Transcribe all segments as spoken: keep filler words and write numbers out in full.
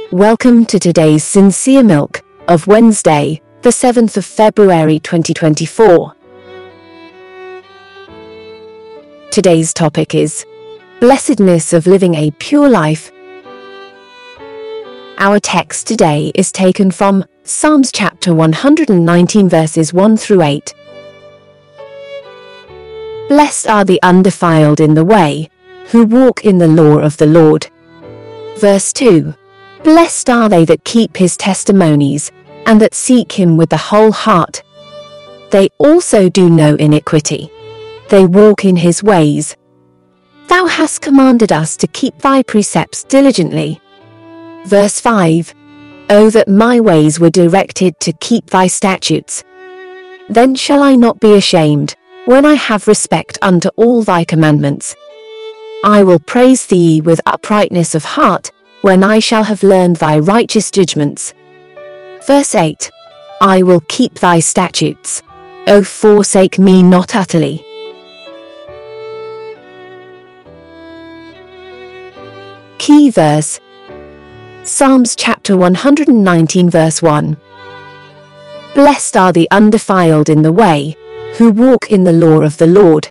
Welcome to today's Sincere Milk of Wednesday, the seventh of February twenty twenty-four. Today's topic is Blessedness of Living a Pure Life. Our text today is taken from Psalms chapter one hundred nineteen verses one through eight. Blessed are the undefiled in the way, who walk in the law of the Lord. Verse two. Blessed are they that keep his testimonies, and that seek him with the whole heart. They also do no iniquity. They walk in his ways. Thou hast commanded us to keep thy precepts diligently. Verse five. O that my ways were directed to keep thy statutes. Then shall I not be ashamed, when I have respect unto all thy commandments. I will praise thee with uprightness of heart, when I shall have learned thy righteous judgments. Verse eight. I will keep thy statutes. O forsake me not utterly. Key verse. Psalms chapter one hundred nineteen verse one. Blessed are the undefiled in the way, who walk in the law of the Lord.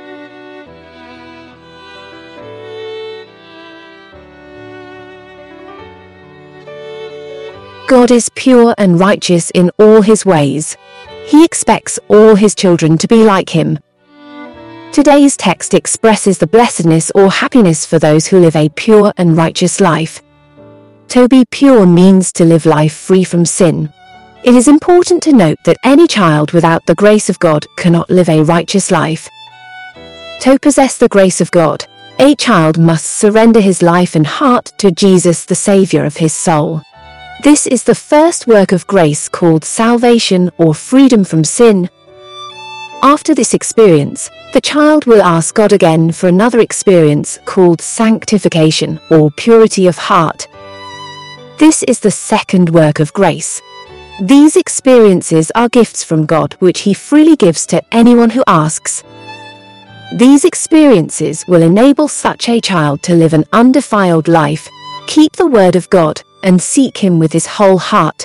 God is pure and righteous in all his ways. He expects all his children to be like him. Today's text expresses the blessedness or happiness for those who live a pure and righteous life. To be pure means to live life free from sin. It is important to note that any child without the grace of God cannot live a righteous life. To possess the grace of God, a child must surrender his life and heart to Jesus, the Savior of his soul. This is the first work of grace called salvation or freedom from sin. After this experience, the child will ask God again for another experience called sanctification or purity of heart. This is the second work of grace. These experiences are gifts from God which he freely gives to anyone who asks. These experiences will enable such a child to live an undefiled life, keep the word of God, and seek him with his whole heart.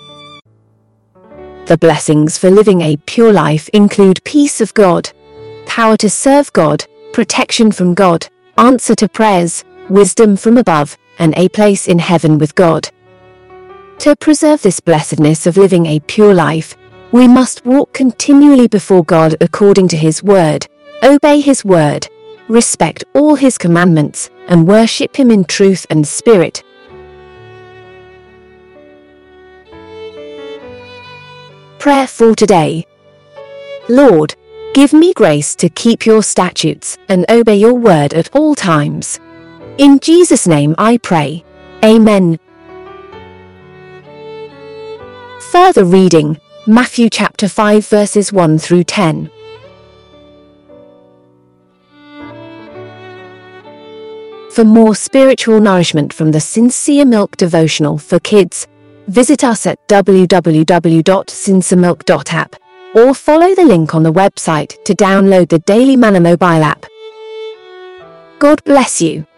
The blessings for living a pure life include peace of God, power to serve God, protection from God, answer to prayers, wisdom from above, and a place in heaven with God. To preserve this blessedness of living a pure life, we must walk continually before God according to his word, obey his word, respect all his commandments, and worship him in truth and spirit. Prayer for today. Lord, give me grace to keep your statutes and obey your word at all times. In Jesus' name I pray. Amen. Further reading, Matthew chapter five verses one through ten. For more spiritual nourishment from the Sincere Milk devotional for kids, visit us at w w w dot sinceremilk dot app or follow the link on the website to download the Daily Manna mobile app. God bless you.